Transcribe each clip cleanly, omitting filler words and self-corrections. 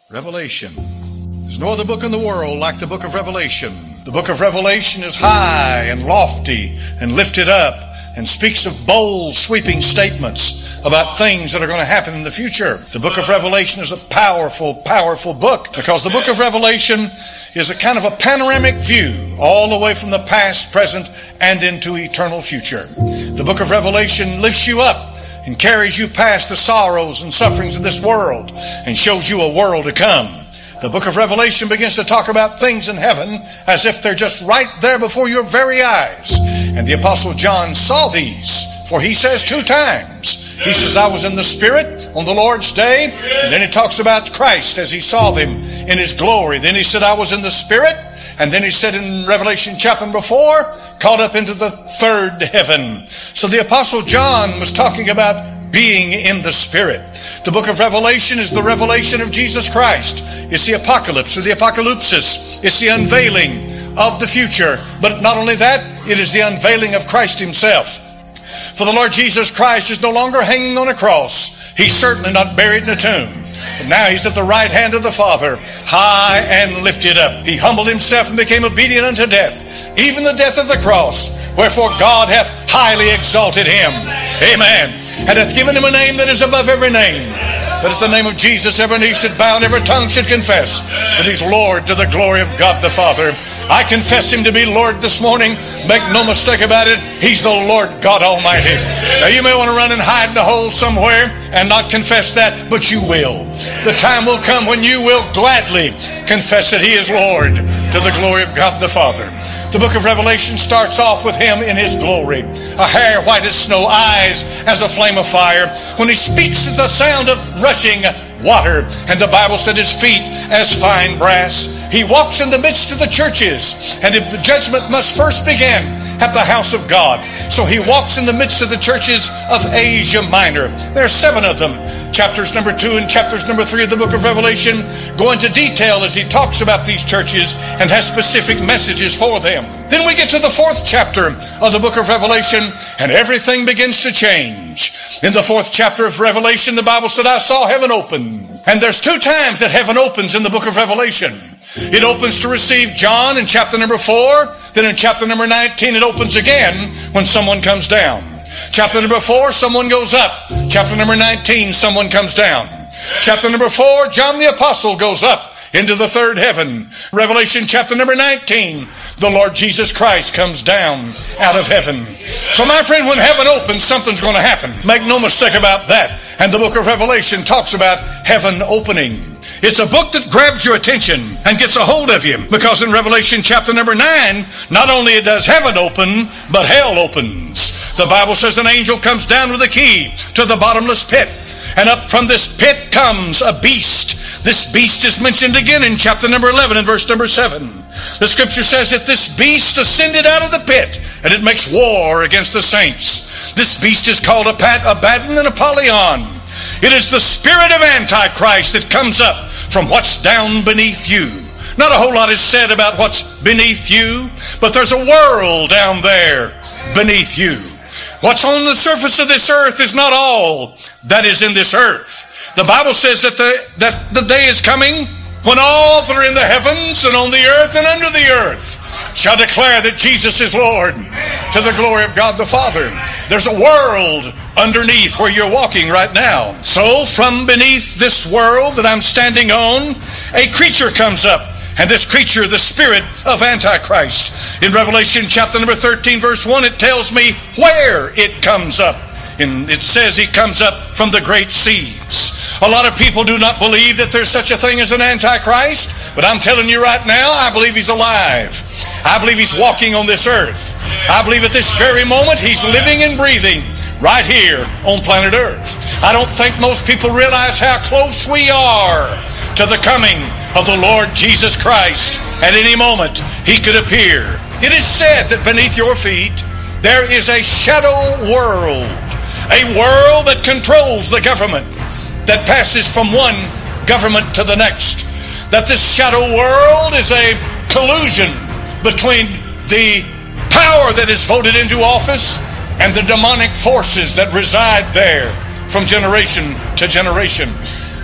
Revelation. There's no other book in the world like the book of Revelation. The book of Revelation is high and lofty and lifted up and speaks of bold, sweeping statements about things that are going to happen in the future. The book of Revelation is a powerful, powerful book because the book of Revelation is a kind of a panoramic view all the way from the past, present, and into eternal future. The book of Revelation lifts you up and carries you past the sorrows and sufferings of this world and shows you a world to come. The book of Revelation begins to talk about things in heaven as if they're just right there before your very eyes. And the Apostle John saw these, for he says 2 times. He says, I was in the Spirit on the Lord's day. And then he talks about Christ as he saw them in his glory. Then he said, I was in the Spirit. And then he said in Revelation chapter number 4, caught up into the 3rd heaven. So the Apostle John was talking about being in the Spirit. The book of Revelation is the revelation of Jesus Christ. It's the apocalypse or the apocalypsis. It's the unveiling of the future. But not only that, it is the unveiling of Christ himself. For the Lord Jesus Christ is no longer hanging on a cross. He's certainly not buried in a tomb. But now he's at the right hand of the Father, high and lifted up. He humbled himself and became obedient unto death, even the death of the cross. Wherefore God hath highly exalted him. Amen. And hath given him a name that is above every name, that at the name of Jesus every knee should bow and every tongue should confess that he's Lord to the glory of God the Father. I confess him to be Lord this morning. Make no mistake about it. He's the Lord God Almighty. Now you may want to run and hide in a hole somewhere and not confess that, but you will. The time will come when you will gladly confess that he is Lord to the glory of God the Father. The book of Revelation starts off with him in his glory. A hair white as snow, eyes as a flame of fire. When he speaks at the sound of rushing water, and the Bible said his feet as fine brass. He walks in the midst of the churches, and the judgment must first begin at the house of God. So he walks in the midst of the churches of Asia Minor. There are 7 of them. Chapters number 2 and chapters number 3 of the book of Revelation go into detail as he talks about these churches and has specific messages for them. Then we get to the 4th chapter of the book of Revelation, and everything begins to change. In the 4th chapter of Revelation, the Bible said, I saw heaven open. And there's 2 times that heaven opens in the book of Revelation. It opens to receive John in chapter number 4. Then in chapter number 19, it opens again when someone comes down. Chapter number 4, someone goes up. Chapter number 19, someone comes down. Chapter number 4, John the Apostle goes up into the 3rd heaven. Revelation chapter number 19, the Lord Jesus Christ comes down out of heaven. So my friend, when heaven opens, something's going to happen. Make no mistake about that. And the book of Revelation talks about heaven opening. It's a book that grabs your attention and gets a hold of you, because in Revelation chapter number 9, not only does heaven open, but hell opens. The Bible says an angel comes down with a key to the bottomless pit, and up from this pit comes a beast. This beast is mentioned again in chapter number 11 and verse number 7. The scripture says that this beast ascended out of the pit, and it makes war against the saints. This beast is called Abaddon and Apollyon. It is the spirit of Antichrist that comes up from what's down beneath you. Not a whole lot is said about what's beneath you, but there's a world down there beneath you. What's on the surface of this earth is not all that is in this earth. The Bible says that the day is coming when all that are in the heavens and on the earth and under the earth shall declare that Jesus is Lord to the glory of God the Father. There's a world underneath where you're walking right now. So from beneath this world that I'm standing on, a creature comes up. And this creature, the spirit of Antichrist. In Revelation chapter number 13, verse 1, it tells me where it comes up. And it says it comes up from the great seas. A lot of people do not believe that there's such a thing as an Antichrist. But I'm telling you right now, I believe he's alive. I believe he's walking on this earth. I believe at this very moment he's living and breathing right here on planet Earth. I don't think most people realize how close we are to the coming of the Lord Jesus Christ. At any moment, he could appear. It is said that beneath your feet, there is a shadow world. A world that controls the government, that passes from one government to the next. That this shadow world is a collusion between the power that is voted into office and the demonic forces that reside there from generation to generation.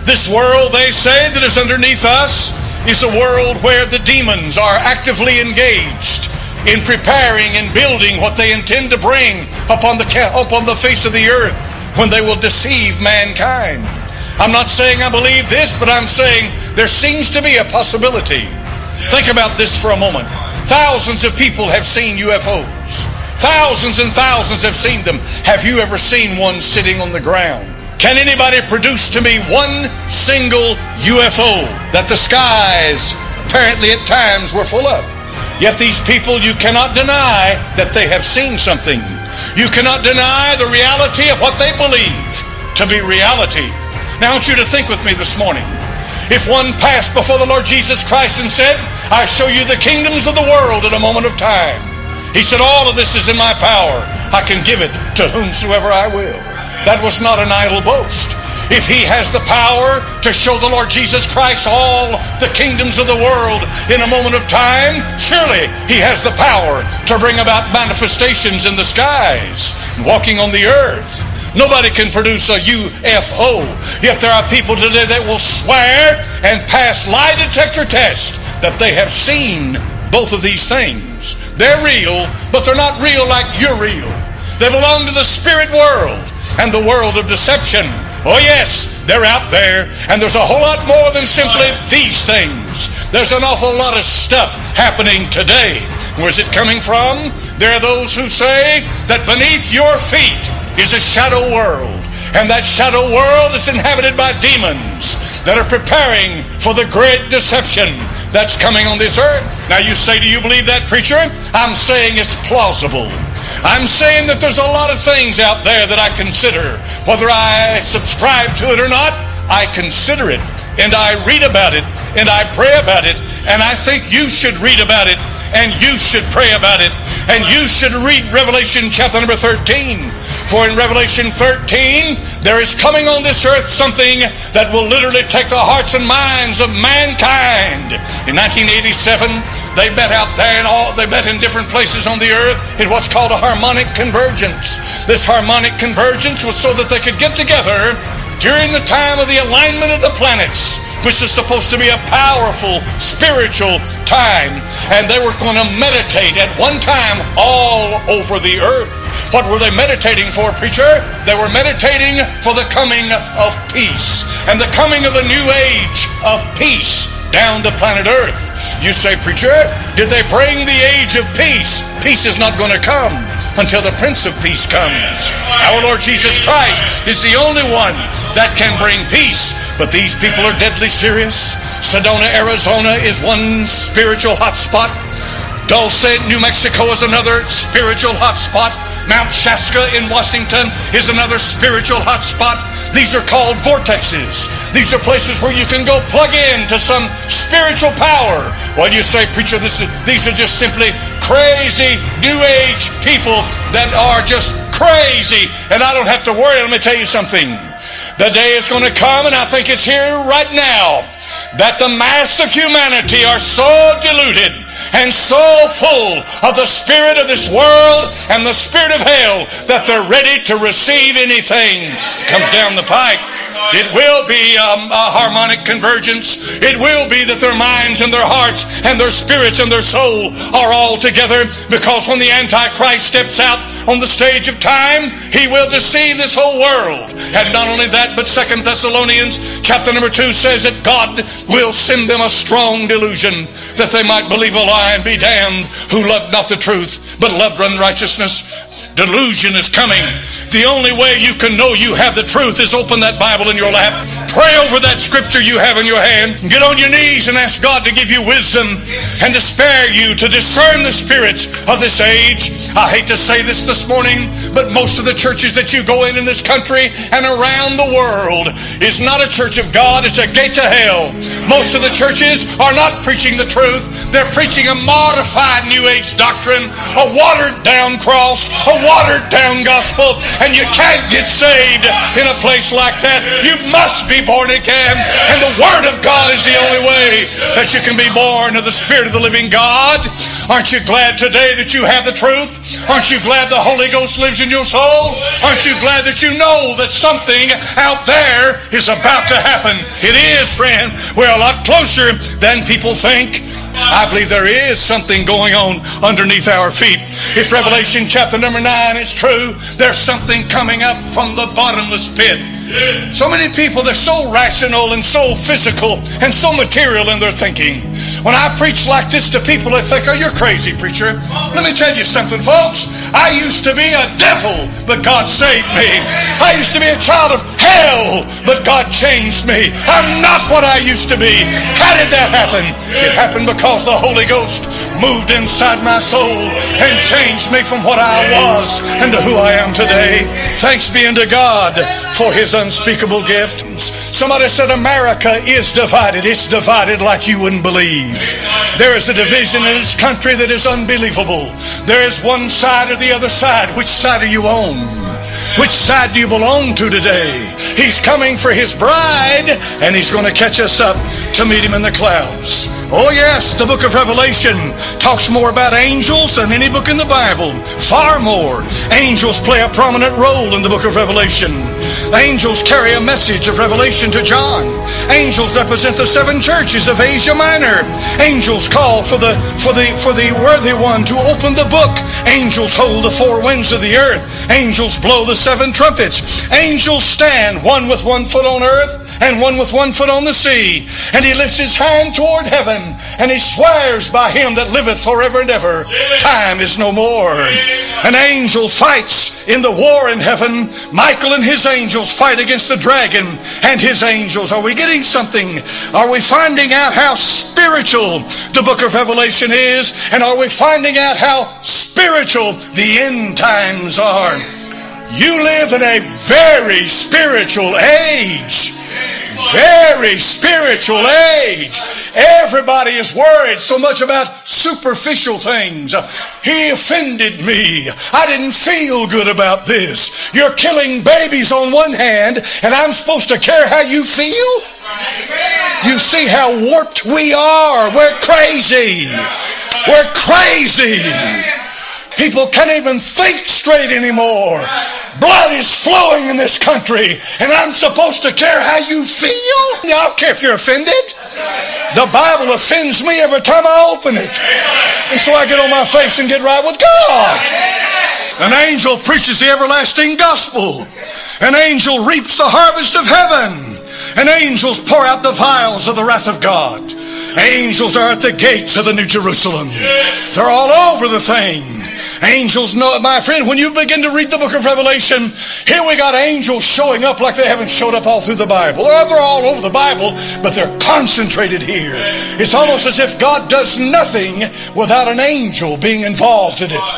This world, they say, that is underneath us is a world where the demons are actively engaged in preparing and building what they intend to bring upon the face of the earth when they will deceive mankind. I'm not saying I believe this, but I'm saying there seems to be a possibility. Think about this for a moment. Thousands of people have seen UFOs. Thousands and thousands have seen them. Have you ever seen one sitting on the ground? Can anybody produce to me one single UFO that the skies apparently at times were full of? Yet these people, you cannot deny that they have seen something. You cannot deny the reality of what they believe to be reality. Now I want you to think with me this morning. If one passed before the Lord Jesus Christ and said, I show you the kingdoms of the world in a moment of time. He said, all of this is in my power. I can give it to whomsoever I will. That was not an idle boast. If he has the power to show the Lord Jesus Christ all the kingdoms of the world in a moment of time, surely he has the power to bring about manifestations in the skies, walking on the earth. Nobody can produce a UFO. Yet there are people today that will swear and pass lie detector tests that they have seen both of these things. They're real, but they're not real like you're real. They belong to the spirit world and the world of deception. Oh yes, they're out there, and there's a whole lot more than simply these things. There's an awful lot of stuff happening today. Where's it coming from? There are those who say that beneath your feet is a shadow world, and that shadow world is inhabited by demons that are preparing for the great deception that's coming on this earth. Now you say, do you believe that, preacher? I'm saying it's plausible. I'm saying that there's a lot of things out there that I consider. Whether I subscribe to it or not, I consider it, and I read about it, and I pray about it, and I think you should read about it, and you should pray about it, and you should read Revelation chapter number 13. For in Revelation 13, there is coming on this earth something that will literally take the hearts and minds of mankind. In 1987, they met out there, and they met in different places on the earth in what's called a harmonic convergence. This harmonic convergence was so that they could get together during the time of the alignment of the planets, which is supposed to be a powerful spiritual time. And they were going to meditate at one time all over the earth. What were they meditating for, preacher? They were meditating for the coming of peace and the coming of a new age of peace down to planet Earth. You say, preacher, did they bring the age of peace? Peace is not going to come until the Prince of Peace comes. Our Lord Jesus Christ is the only one that can bring peace. But these people are deadly serious. Sedona, Arizona is one spiritual hot spot. Dulce, New Mexico is another spiritual hot spot. Mount Shasta in Washington is another spiritual hot spot. These are called vortexes. These are places where you can go plug in to some spiritual power. Well, you say, preacher, these are just simply crazy New Age people that are just crazy, and I don't have to worry. Let me tell you something. The day is going to come, and I think it's here right now, that the mass of humanity are so deluded and so full of the spirit of this world and the spirit of hell that they're ready to receive anything that comes down the pike. It will be a harmonic convergence. It will be that their minds and their hearts and their spirits and their soul are all together, because when the Antichrist steps out on the stage of time, he will deceive this whole world. And not only that, but 2 Thessalonians chapter number 2 says that God will send them a strong delusion, that they might believe a lie and be damned, who loved not the truth but loved unrighteousness. Delusion is coming. The only way you can know you have the truth is open that Bible in your lap. Pray over that scripture you have in your hand. Get on your knees and ask God to give you wisdom and to spare you to discern the spirits of this age. I hate to say this morning, but most of the churches that you go in this country and around the world is not a church of God. It's a gate to hell. Most of the churches are not preaching the truth. They're preaching a modified New Age doctrine, a watered down cross, a watered down gospel, and you can't get saved in a place like that. You must be born again, and the Word of God is the only way that you can be born of the Spirit of the living God. Aren't you glad today that you have the truth? Aren't you glad the Holy Ghost lives in your soul? Aren't you glad that you know that something out there is about to happen? It is, friend. We're a lot closer than people think. I believe there is something going on underneath our feet. If Revelation chapter number 9 is true, there's something coming up from the bottomless pit. So many people, they're so rational and so physical and so material in their thinking. When I preach like this to people, they think, oh, you're crazy, preacher. Let me tell you something, folks. I used to be a devil, but God saved me. I used to be a child of hell, but God changed me. I'm not what I used to be. How did that happen? It happened because the Holy Ghost moved inside my soul and changed me from what I was into who I am today. Thanks be unto God for His unspeakable gift. Somebody said America is divided. It's divided like you wouldn't believe. There is a division in this country that is unbelievable. There is one side or the other side. Which side are you on? Which side do you belong to today? He's coming for His bride, and He's going to catch us up to meet Him in the clouds. Oh yes, the book of Revelation talks more about angels than any book in the Bible. Far more. Angels play a prominent role in the book of Revelation. Angels carry a message of revelation to John. Angels represent the 7 churches of Asia Minor. Angels call for the worthy one to open the book. Angels hold the 4 winds of the earth. Angels blow the 7 trumpets. Angels stand, one with 1 foot on earth and one with 1 foot on the sea. And he lifts his hand toward heaven, and he swears by Him that liveth forever and ever. Time is no more. An angel fights in the war in heaven. Michael and his angels fight against the dragon and his angels. Are we getting something? Are we finding out how spiritual the book of Revelation is? And are we finding out how spiritual the end times are? You live in a very spiritual age. Very spiritual age. Everybody is worried so much about superficial things. He offended me. I didn't feel good about this. You're killing babies on one hand, and I'm supposed to care how you feel? You see how warped we are. We're crazy. We're crazy. People can't even think straight anymore. Blood is flowing in this country, and I'm supposed to care how you feel? I don't care if you're offended. The Bible offends me every time I open it. And so I get on my face and get right with God. An angel preaches the everlasting gospel. An angel reaps the harvest of heaven. And angels pour out the vials of the wrath of God. Angels are at the gates of the New Jerusalem. They're all over the thing. Angels know it, my friend. When you begin to read the book of Revelation, here we got angels showing up like they haven't showed up all through the Bible. Or they're all over the Bible, but they're concentrated here. It's almost as if God does nothing without an angel being involved in it.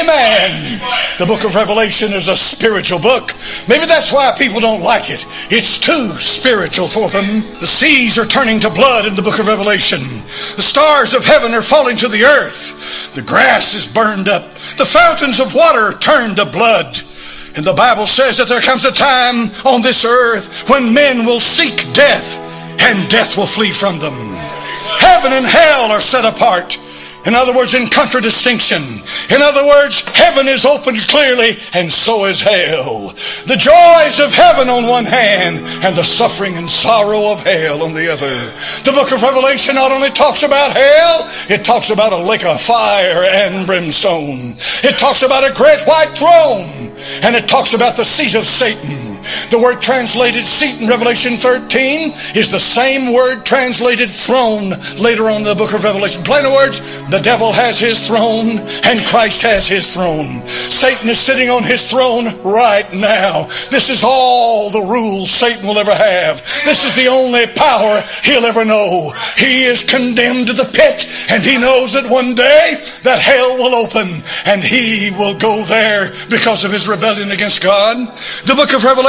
Amen. The book of Revelation is a spiritual book. Maybe that's why people don't like it. It's too spiritual for them. The seas are turning to blood in the book of Revelation. The stars of heaven are falling to the earth. The grass is burned up. The fountains of water turn to blood. And the Bible says that there comes a time on this earth when men will seek death, and death will flee from them. Heaven and hell are set apart. In other words, in contradistinction. In other words, heaven is opened clearly, and so is hell. The joys of heaven on one hand, and the suffering and sorrow of hell on the other. The book of Revelation not only talks about hell, it talks about a lake of fire and brimstone. It talks about a great white throne, and it talks about the seat of Satan. The word translated seat in Revelation 13 is the same word translated throne later on in the book of Revelation. Plain words, the devil has his throne and Christ has his throne. Satan is sitting on his throne right now. This is all the rules Satan will ever have. This is the only power he'll ever know. He is condemned to the pit, and he knows that one day that hell will open and he will go there because of his rebellion against God. The book of Revelation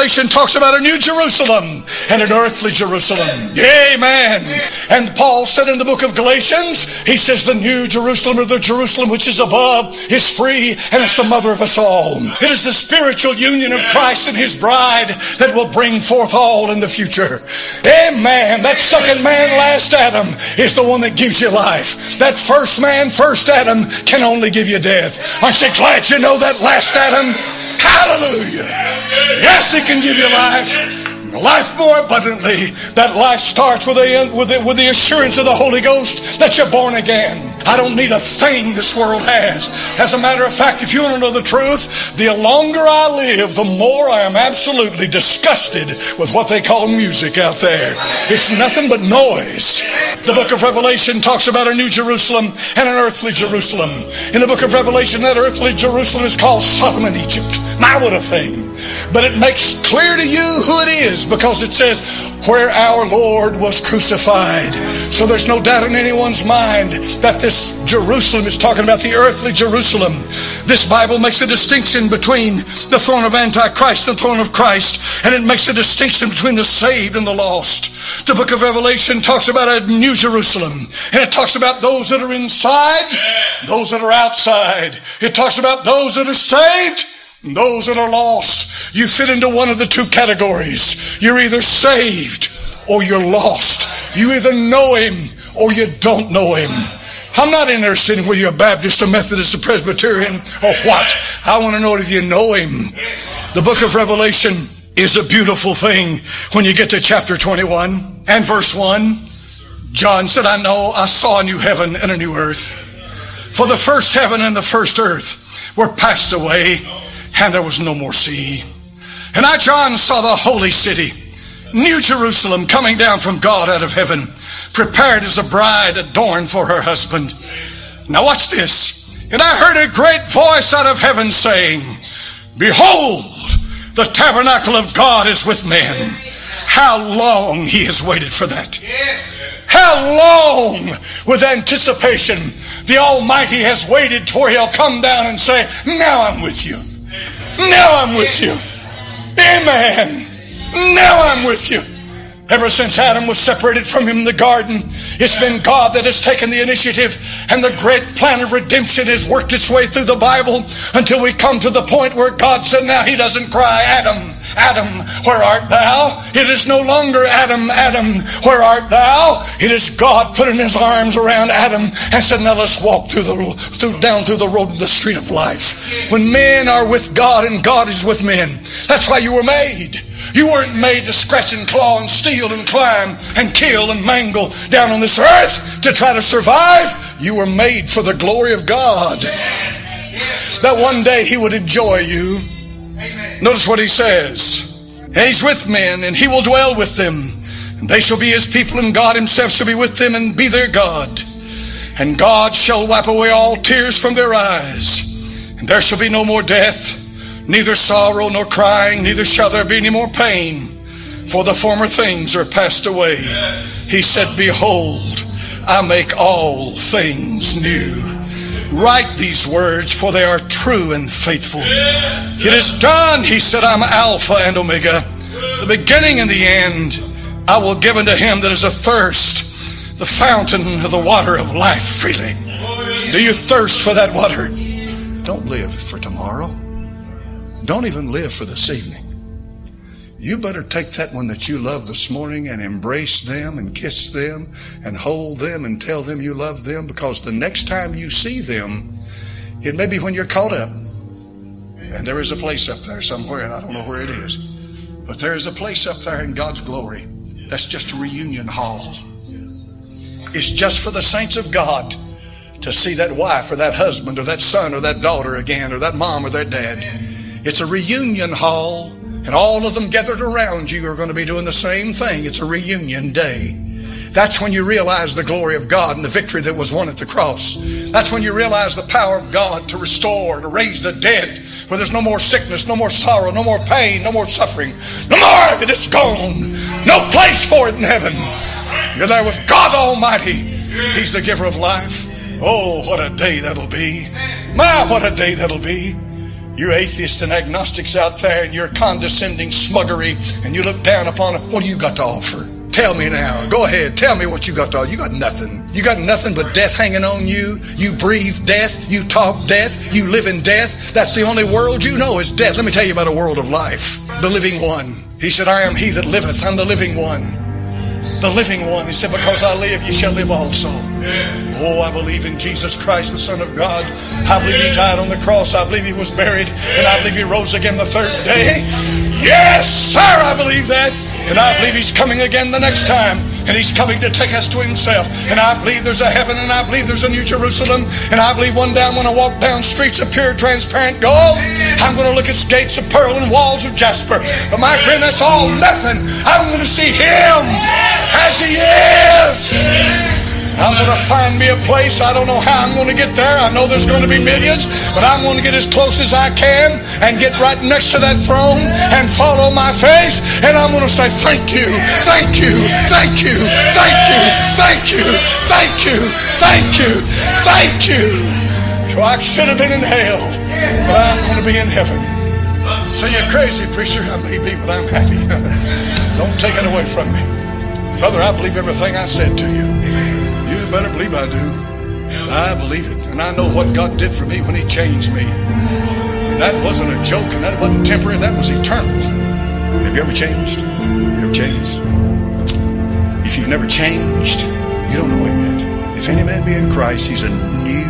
Revelation talks about a new Jerusalem and an earthly Jerusalem. Amen. And Paul said in the book of Galatians, he says the new Jerusalem, or the Jerusalem which is above, is free, and it's the mother of us all. It is the spiritual union of Christ and his bride that will bring forth all in the future. Amen. That second man, last Adam, is the one that gives you life. That first man, first Adam, can only give you death. Aren't you glad you know that last Adam? Hallelujah. Yes, he can give you life. Life more abundantly. That life starts with the assurance of the Holy Ghost that you're born again. I don't need a thing this world has. As a matter of fact, if you want to know the truth, the longer I live, the more I am absolutely disgusted with what they call music out there. It's nothing but noise. The book of Revelation talks about a new Jerusalem and an earthly Jerusalem. In the book of Revelation, that earthly Jerusalem is called Sodom and Egypt. My, what a thing. But it makes clear to you who it is, because it says, where our Lord was crucified. So there's no doubt in anyone's mind that this Jerusalem is talking about the earthly Jerusalem. This Bible makes a distinction between the throne of Antichrist and the throne of Christ, and it makes a distinction between the saved and the lost. The book of Revelation talks about a new Jerusalem, and it talks about those that are inside, those that are outside. It talks about those that are saved, those that are lost. You fit into one of the two categories. You're either saved or you're lost. You either know him or you don't know him. I'm not interested in whether you're a Baptist, a Methodist, a Presbyterian, or what. I want to know if you know him. The book of Revelation is a beautiful thing when you get to chapter 21 and verse 1. John said, I saw a new heaven and a new earth. For the first heaven and the first earth were passed away, and there was no more sea. And I, John, saw the holy city, New Jerusalem, coming down from God out of heaven, prepared as a bride adorned for her husband. Now watch this. And I heard a great voice out of heaven saying, behold, the tabernacle of God is with men. How long he has waited for that. How long with anticipation the Almighty has waited to where he'll come down and say, now I'm with you. Now I'm with you. Amen. Now I'm with you. Ever since Adam was separated from him in the garden, it's been God that has taken the initiative, and the great plan of redemption has worked its way through the Bible until we come to the point where God said, now he doesn't cry, Adam, Adam, where art thou? It is no longer Adam, Adam, where art thou? It is God putting his arms around Adam and said, now let's walk down through the road of the street of life. When men are with God and God is with men, that's why you were made. You weren't made to scratch and claw and steal and climb and kill and mangle down on this earth to try to survive. You were made for the glory of God. That one day he would enjoy you. Notice what he says. And he's with men, and he will dwell with them. And they shall be his people, and God himself shall be with them and be their God. And God shall wipe away all tears from their eyes. And there shall be no more death, neither sorrow nor crying, neither shall there be any more pain, for the former things are passed away. He said, behold, I make all things new. Write these words, for they are true and faithful. It is done, he said, I'm Alpha and Omega, the beginning and the end. I will give unto him that is athirst the fountain of the water of life freely. Do you thirst for that water? Don't live for tomorrow. Don't even live for this evening. You better take that one that you love this morning and embrace them and kiss them and hold them and tell them you love them, because the next time you see them, it may be when you're caught up. And there is a place up there somewhere, and I don't know where it is, but there is a place up there in God's glory that's just a reunion hall. It's just for the saints of God to see that wife or that husband or that son or that daughter again, or that mom or that dad. It's a reunion hall, and all of them gathered around you are going to be doing the same thing. It's a reunion day. That's when you realize the glory of God and the victory that was won at the cross. That's when you realize the power of God to restore, to raise the dead, where there's no more sickness, no more sorrow, no more pain, no more suffering. No more of it. It's gone. No place for it in heaven. You're there with God Almighty. He's the giver of life. Oh, what a day that'll be. My, what a day that'll be. You atheists and agnostics out there, and your condescending smuggery, and you look down upon it. What do you got to offer? Tell me now. Go ahead. Tell me what you got to offer. You got nothing. You got nothing but death hanging on you. You breathe death. You talk death. You live in death. That's the only world you know is death. Let me tell you about a world of life. The living one. He said, I am he that liveth. I'm the living one. The living one. He said, because I live, ye shall live also. Oh, I believe in Jesus Christ, the Son of God. I believe he died on the cross. I believe he was buried. And I believe he rose again the third day. Yes, sir, I believe that. And I believe he's coming again the next time. And he's coming to take us to himself. And I believe there's a heaven, and I believe there's a new Jerusalem. And I believe one day I'm going to walk down streets of pure, transparent gold. I'm going to look at gates of pearl and walls of jasper. But my friend, that's all nothing. I'm going to see him as he is. I'm going to find me a place. I don't know how I'm going to get there. I know there's going to be millions, but I'm going to get as close as I can and get right next to that throne and fall on my face, and I'm going to say, thank you, thank you, thank you, thank you, thank you, thank you, thank you, thank you. So I should have been in hell, but I'm going to be in heaven. So you're crazy, preacher. I may be, but I'm happy. Don't take it away from me. Brother, I believe everything I said to you. You better believe I do. I believe it. And I know what God did for me when he changed me. And that wasn't a joke, and that wasn't temporary. That was eternal. Have you ever changed? You ever changed? If you've never changed, you don't know him yet. If any man be in Christ, he's a new